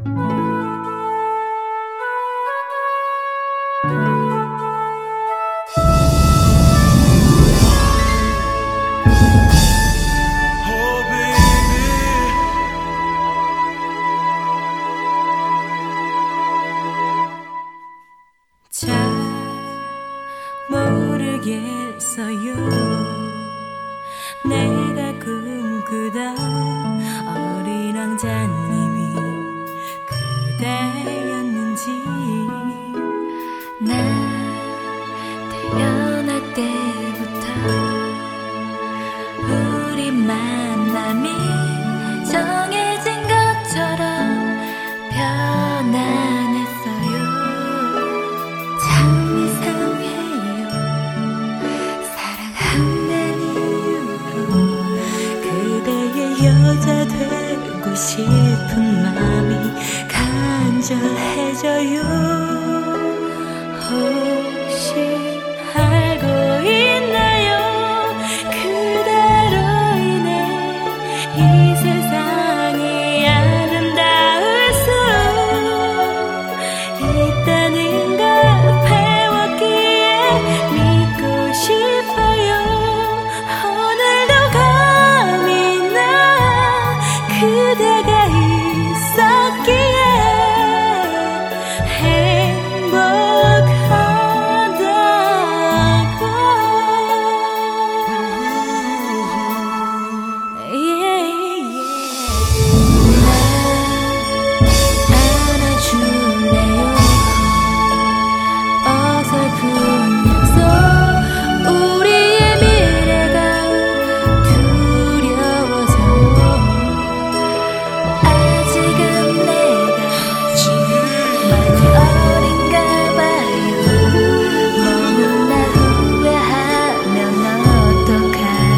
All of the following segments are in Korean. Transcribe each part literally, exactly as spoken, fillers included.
잘 모르겠어요. 내가 꿈꾸던 어린 왕자님이 그대였는지. 난 태어날 때부터 우리 만남이 정해진 것처럼 편안했어요. 참 이상해요. 사랑한다는 이유로 그대의 여자 되고 싶은 마음이 간절해져요. 혹시 알고 있나요? 그대로 인해 이 세상이 아름다울 수 있다는 걸 배웠기에 믿고 싶어요. 오늘도 감히 나 그대가 있었기에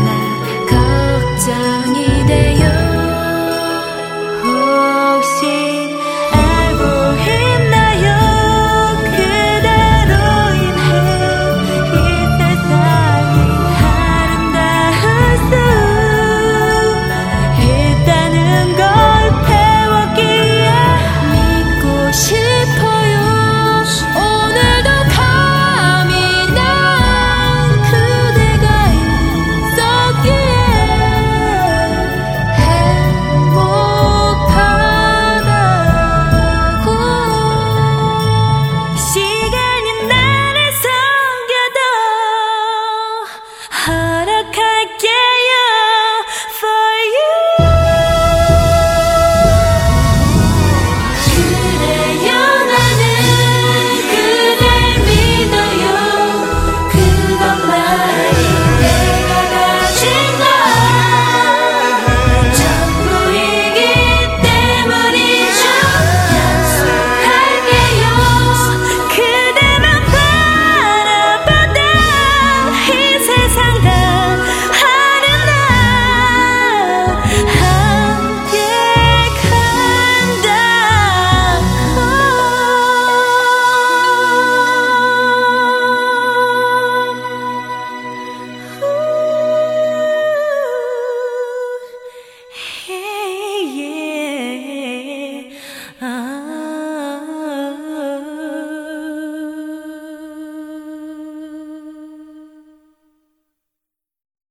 걱정이 돼요. 혹시